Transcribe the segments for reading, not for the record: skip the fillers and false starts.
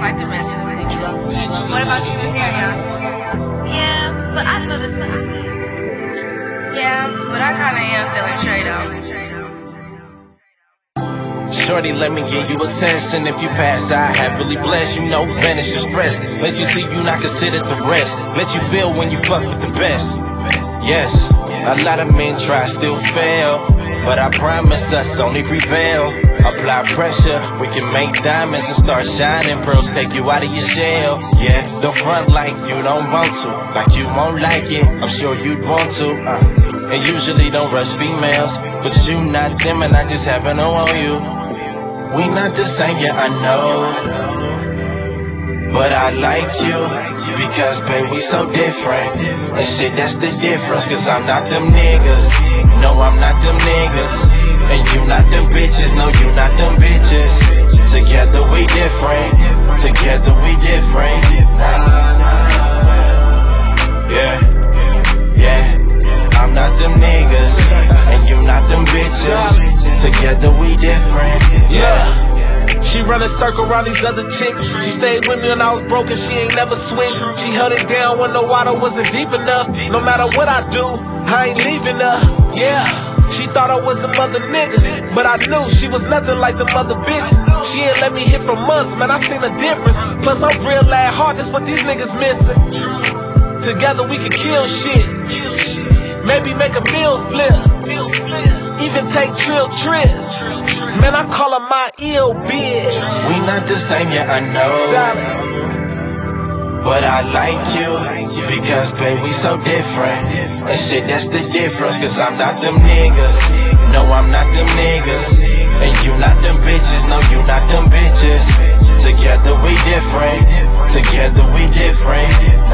quite domestically. What about you, Miriam? Yeah, but I feel the same. Yeah, but I kinda am feeling straight up. Shorty, let me give you a test, and if you pass, I happily bless. You know, vanish your stress. Let you see you not considered the rest. Let you feel when you fuck with the best. Yes, a lot of men try, still fail, but I promise us only prevail. Apply pressure, we can make diamonds and start shining. Pearls take you out of your shell. Yeah, don't front like you don't want to, like you won't like it. I'm sure you'd want to. And usually don't rush females, but you not them, and I just happen to want you. We not the same, yeah, I know, but I like you, because babe, we so different. And shit, that's the difference, cause I'm not them niggas. No, I'm not them niggas. And you not them bitches, no, you not them bitches. Together we different, together we different. Yeah, yeah, I'm not them niggas, and you not them bitches. Together we different. Yeah. She run a circle around these other chicks. She stayed with me when I was broke and she ain't never switched. She held it down when the water wasn't deep enough. No matter what I do, I ain't leaving her. Yeah. She thought I was some other niggas, but I knew she was nothing like them other bitches. She ain't let me hit for months, man, I seen a difference. Plus I'm real lad hard, that's what these niggas missing. Together we can kill shit, maybe make a meal flip, even take trill trips. Man, I call her my ill bitch. We not the same, yeah, I know, but I like you, because babe, we so different. And shit, that's the difference, cause I'm not them niggas. No, I'm not them niggas. And you not them bitches, no, you not them bitches. Together we different, together we different.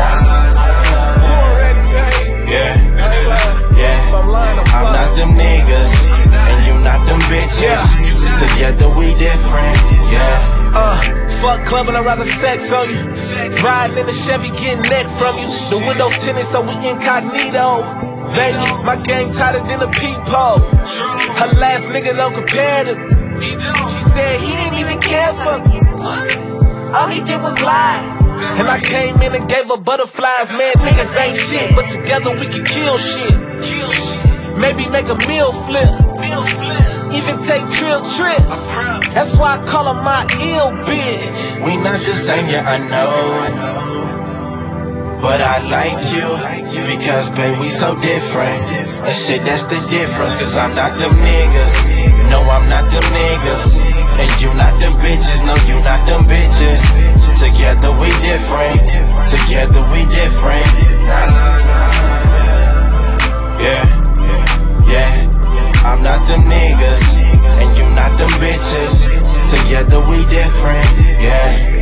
Yeah, yeah, I'm not them niggas, and you not them bitches. Together we different, yeah. Fuck clubbing, I'd rather sex on you. Riding in the Chevy, getting neck from you. The windows tinted, so we incognito. Baby, my game tighter than a peephole. Her last nigga don't compare to me. She said he didn't even care for me. All he did was lie. And I came in and gave her butterflies. Man, niggas ain't shit, but together we can kill shit. Maybe make a meal flip, even take trill trips. That's why I call her my ill bitch. We not the same, yeah, I know, but I like you, because babe, we so different. And shit, that's the difference, cause I'm not them niggas. No, I'm not them niggas. And you not them bitches, no, you not them bitches. Together we different, together we different. Yeah, yeah, I'm not them niggas, and you not them bitches. Together we different, yeah.